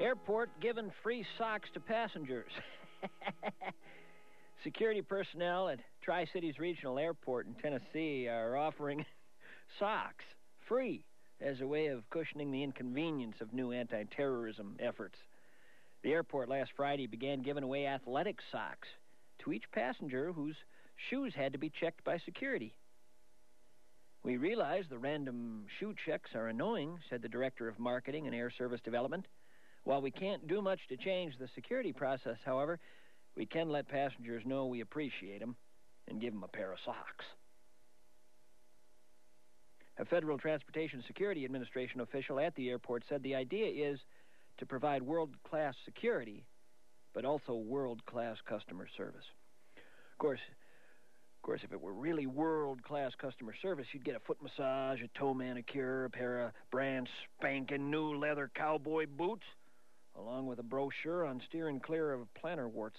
Airport giving free socks to passengers. Security personnel at Tri-Cities Regional Airport in Tennessee are offering socks free as a way of cushioning the inconvenience of new anti-terrorism efforts. The airport last Friday began giving away athletic socks to each passenger whose shoes had to be checked by security. We realize the random shoe checks are annoying, said the Director of Marketing and Air Service Development. While we can't do much to change the security process, however, we can let passengers know we appreciate them and give them a pair of socks. A Federal Transportation Security Administration official at the airport said the idea is to provide world-class security, but also world-class customer service. Of course, if it were really world-class customer service, you'd get a foot massage, a toe manicure, a pair of brand spanking new leather cowboy boots, along with a brochure on steering clear of plantar warts.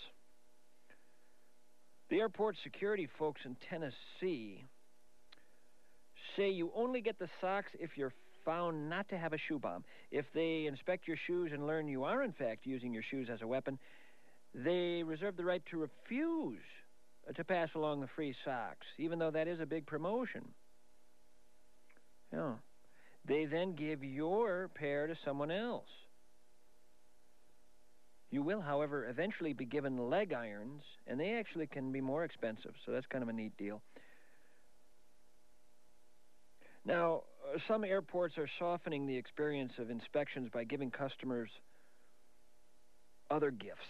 The airport security folks in Tennessee say you only get the socks if you're found not to have a shoe bomb. If they inspect your shoes and learn you are, in fact, using your shoes as a weapon, they reserve the right to refuse to pass along the free socks, even though that is a big promotion. Yeah. They then give your pair to someone else. You will, however, eventually be given leg irons, and they actually can be more expensive, so that's kind of a neat deal. Now, some airports are softening the experience of inspections by giving customers other gifts.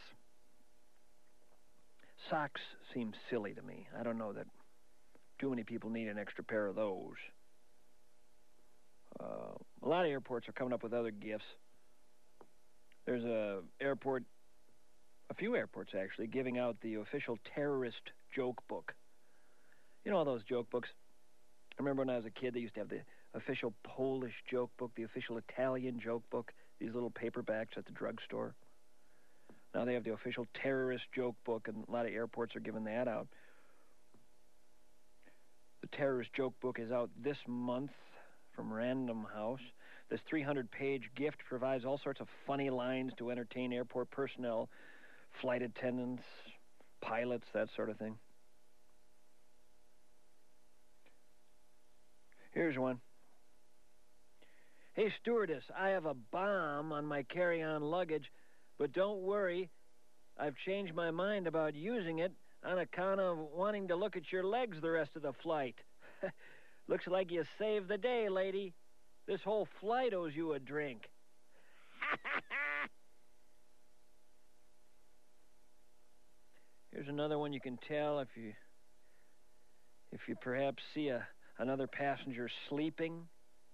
Socks seem silly to me. I don't know that too many people need an extra pair of those. A lot of airports are coming up with other gifts. There's a few airports actually, giving out the official terrorist joke book. You know all those joke books? I remember when I was a kid, they used to have the official Polish joke book, the official Italian joke book, these little paperbacks at the drugstore. Now they have the official terrorist joke book, and a lot of airports are giving that out. The terrorist joke book is out this month from Random House. This 300-page gift provides all sorts of funny lines to entertain airport personnel, flight attendants, pilots, that sort of thing. Here's one. Hey, stewardess, I have a bomb on my carry-on luggage, but don't worry, I've changed my mind about using it on account of wanting to look at your legs the rest of the flight. Looks like you saved the day, lady. This whole flight owes you a drink. Here's another one you can tell if you perhaps see another passenger sleeping.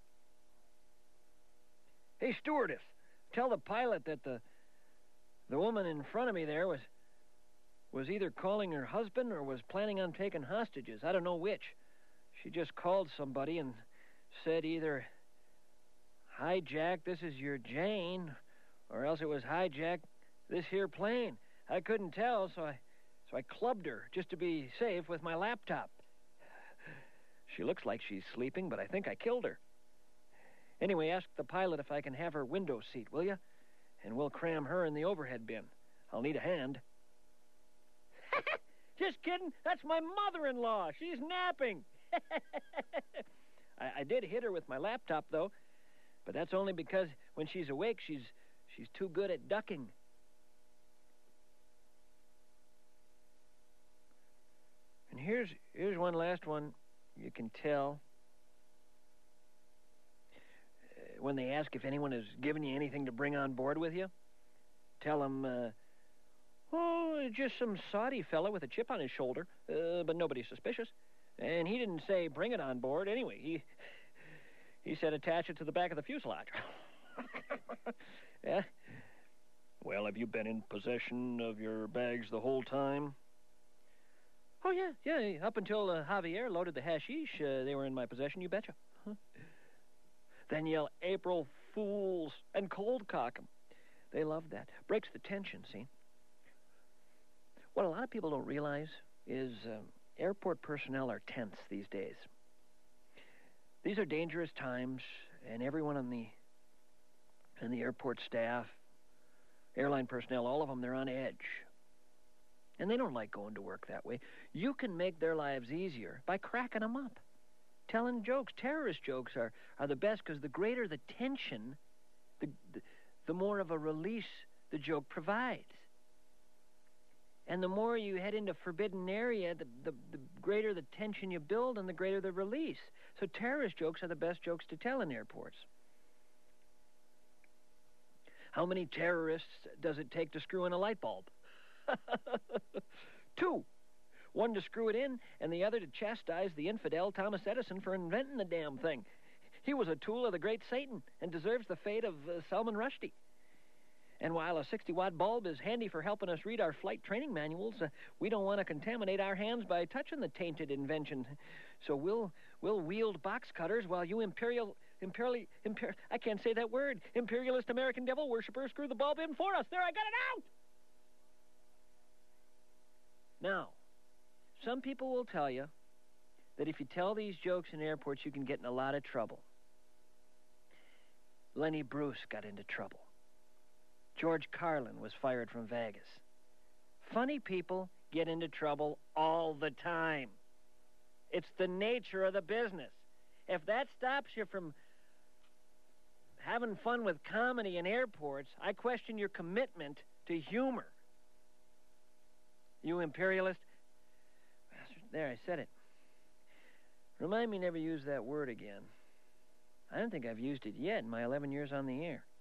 Hey, stewardess, tell the pilot that the woman in front of me there was either calling her husband or was planning on taking hostages. I don't know which. She just called somebody and said either, "Hi, Jack, this is your Jane," or else it was, "Hi, Jack, this here plane." I couldn't tell, so I clubbed her just to be safe with my laptop. She looks like she's sleeping, but I think I killed her. Anyway, ask the pilot if I can have her window seat, will you? And we'll cram her in the overhead bin. I'll need a hand. Just kidding. That's my mother-in-law. She's napping. I did hit her with my laptop, though. But that's only because when she's awake, she's too good at ducking. And here's one last one you can tell. When they ask if anyone has given you anything to bring on board with you, tell them, just some Saudi fella with a chip on his shoulder, but nobody suspicious. And he didn't say bring it on board. Anyway, he said attach it to the back of the fuselage. Yeah. Well, have you been in possession of your bags the whole time? Oh, yeah. Up until Javier loaded the hashish, they were in my possession, you betcha. Huh? Then yell April Fools and cold cock 'em. They love that. Breaks the tension, see? What a lot of people don't realize is airport personnel are tense these days. These are dangerous times, and everyone on the airport staff, Airline personnel, all of them, they're on edge. And they don't like going to work that way. You can make their lives easier by cracking them up. Telling jokes. Terrorist jokes are the best because the greater the tension, the more of a release the joke provides. And the more you head into forbidden area, the greater the tension you build and the greater the release. So terrorist jokes are the best jokes to tell in airports. How many terrorists does it take to screw in a light bulb? 2. One to screw it in, and the other to chastise the infidel Thomas Edison for inventing the damn thing. He was a tool of the great Satan and deserves the fate of Salman Rushdie. And while a 60-watt bulb is handy for helping us read our flight training manuals, we don't want to contaminate our hands by touching the tainted invention. So we'll wield box cutters while you I can't say that word. Imperialist American devil worshippers screw the bulb in for us. There, I got it out! Now, some people will tell you that if you tell these jokes in airports, you can get in a lot of trouble. Lenny Bruce got into trouble. George Carlin was fired from Vegas. Funny people get into trouble all the time. It's the nature of the business. If that stops you from having fun with comedy in airports, I question your commitment to humor. You imperialist. There, I said it. Remind me never use that word again. I don't think I've used it yet in my 11 years on the air.